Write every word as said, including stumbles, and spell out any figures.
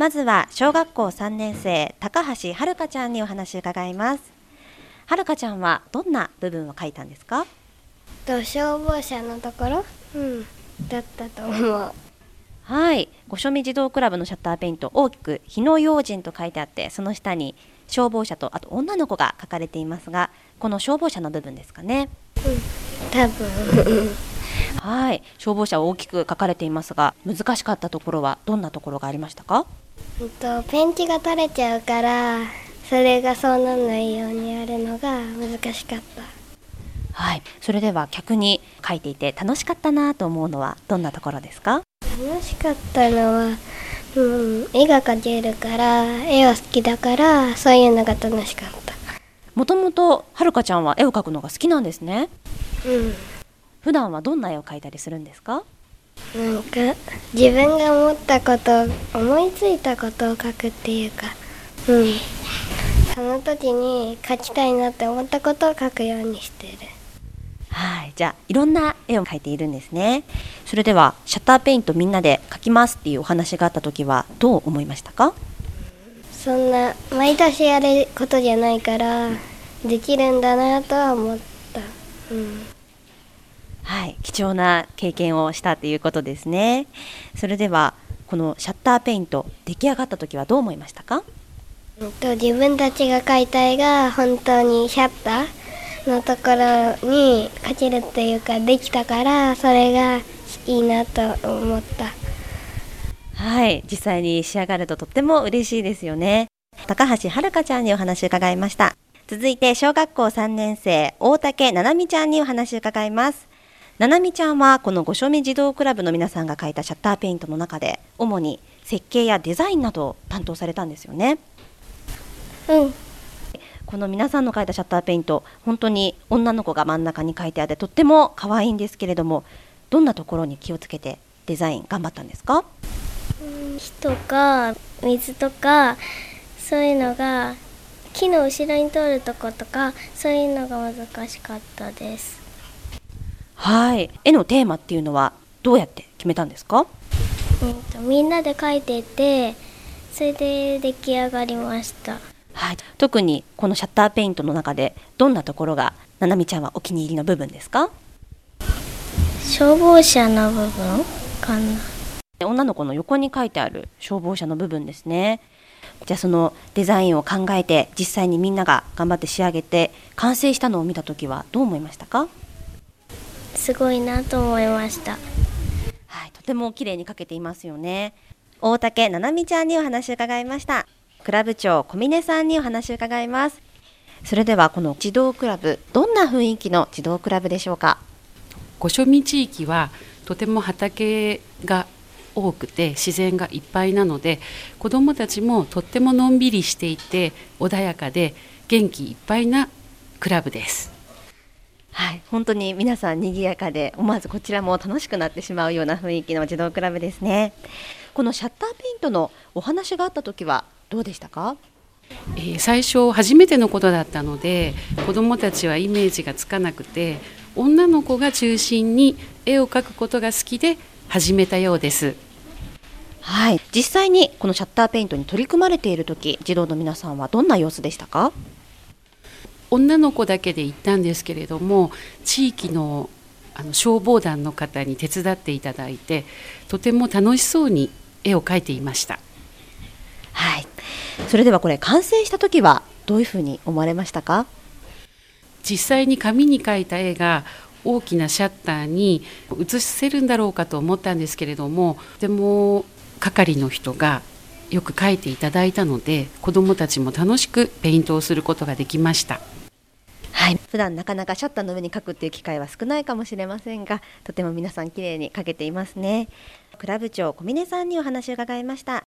まずは小学校さんねん生、高橋はるかちゃんにお話を伺います。はるかちゃんはどんな部分を描いたんですか？ と消防車のところ、うん、だったと思う。 はい、ごしょみ児童クラブのシャッターペイント、大きく火の用心と書いてあって、その下に消防車とあと女の子が書かれていますが、この消防車の部分ですかね。 うん、多分はい、消防車は大きく書かれていますが、難しかったところはどんなところがありましたか？ うんとペンチが垂れちゃうから、それがそうならないようにやるのが難しかった。 はい、それでは逆に書いていて楽しかったなと思うのはどんなところですか？ 楽しかったのは、うん、絵が描けるから、絵は好きだから、そういうのが楽しかった。 もともとはるかちゃんは絵を描くのが好きなんですね。 うん、 普段はどんな絵を描いたりするんですか？ なんか自分が思ったこと思いついたことを書くっていうか、うん、その時に書きたいなって思ったことを書くようにしてる。 はい、じゃあいろんな絵を描いているんですね。それではシャッターペイントみんなで描きますっていうお話があった時はどう思いましたか？ そんな毎年やることじゃないからできるんだなとは思った。うん、 はい、貴重な経験をしたということですね。それではこのシャッターペイント出来上がった時はどう思いましたか？ うんと自分たちが描いた絵が本当にシャッターのところに描けるっていうかできたから、それがいいなと思った。 はい、実際に仕上がるととっても嬉しいですよね。高橋はるかちゃんにお話を伺いました。続いて小学校さんねん生、大竹ななみちゃんにお話を伺います。ななみちゃんはこのごしょみ児童クラブの皆さんが描いたシャッターペイントの中で主に設計やデザインなどを担当されたんですよね。 うん、 この皆さんの描いたシャッターペイント、本当に女の子が真ん中に描いてあってとっても可愛いんですけれども、どんなところに気をつけてデザイン頑張ったんですか？ 火とか水とかそういうのが木の後ろに通るとことか、そういうのが難しかったです。 はい、絵のテーマっていうのはどうやって決めたんですか？ うんとみんなで描いてて、それで出来上がりました。 はい、特にこのシャッターペイントの中でどんなところがななみちゃんはお気に入りの部分ですか？ 消防車の部分かな。 女の子の横に書いてある消防車の部分ですね。じゃあそのデザインを考えて実際にみんなが頑張って仕上げて完成したのを見たときはどう思いましたか？ すごいなと思いました。 はい、とても綺麗に描けていますよね。大竹ななみちゃんにお話を伺いました。クラブ長小峰さんにお話を伺います。それではこの児童クラブ、どんな雰囲気の児童クラブでしょうか？ 五所見地域はとても畑が多くて自然がいっぱいなので、子どもたちもとってものんびりしていて穏やかで元気いっぱいなクラブです。 はい、本当に皆さん賑やかで思わずこちらも楽しくなってしまうような雰囲気の児童クラブですね。このシャッターペイントのお話があった時はどうでしたか？ えー、最初初めてのことだったので子どもたちはイメージがつかなくて、女の子が中心に絵を描くことが好きで始めたようです。 はい、実際にこのシャッターペイントに取り組まれている時、児童の皆さんはどんな様子でしたか？ 女の子だけで行ったんですけれども、地域のあの消防団の方に手伝っていただいてとても楽しそうに絵を描いていました。 はい、それではこれ完成した時はどういうふうに思われましたか？ 実際に紙に描いた絵が大きなシャッターに映せるんだろうかと思ったんですけれども、とても係の人がよく描いていただいたので、子どもたちも楽しくペイントをすることができました。 はい、普段なかなかシャッターの上に描くっていう機会は少ないかもしれませんが、とても皆さん綺麗に描けていますね。クラブ長小峰さんにお話を伺いました。